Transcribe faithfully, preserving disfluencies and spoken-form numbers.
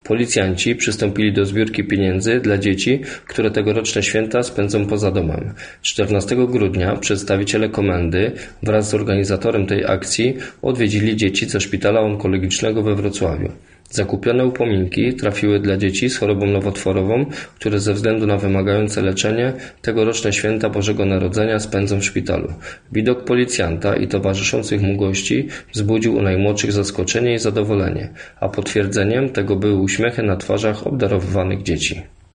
Policjanci przystąpili do zbiórki pieniędzy dla dzieci, które tegoroczne święta spędzą poza domem. czternastego grudnia przedstawiciele komendy wraz z organizatorem tej akcji odwiedzili dzieci ze szpitala onkologicznego we Wrocławiu. Zakupione upominki trafiły dla dzieci z chorobą nowotworową, które ze względu na wymagające leczenie tegoroczne święta Bożego Narodzenia spędzą w szpitalu. Widok policjanta i towarzyszących mu gości wzbudził u najmłodszych zaskoczenie i zadowolenie, a potwierdzeniem tego były uśmiechy na twarzach obdarowywanych dzieci.